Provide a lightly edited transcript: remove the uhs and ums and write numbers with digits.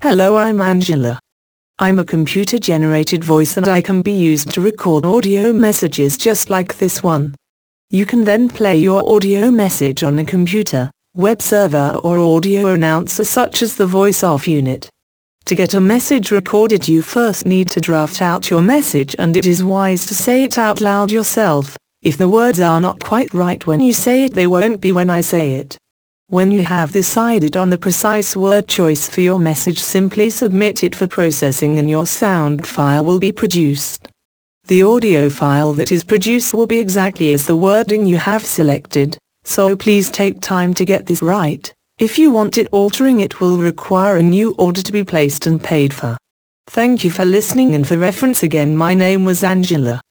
Hello, I'm Angela. I'm a computer-generated voice and I can be used to record audio messages just like this one. You can then play your audio message on a computer, web server or audio announcer such as the voice-off unit. To get a message recorded, you first need to draft out your message, and it is wise to say it out loud yourself. If the words are not quite right when you say it, they won't be when I say it. When you have decided on the precise word choice for your message, simply submit it for processing and your sound file will be produced. The audio file that is produced will be exactly as the wording you have selected, so please take time to get this right. If you want it altering, it will require a new order to be placed and paid for. Thank you for listening, and for reference again, my name was Angela.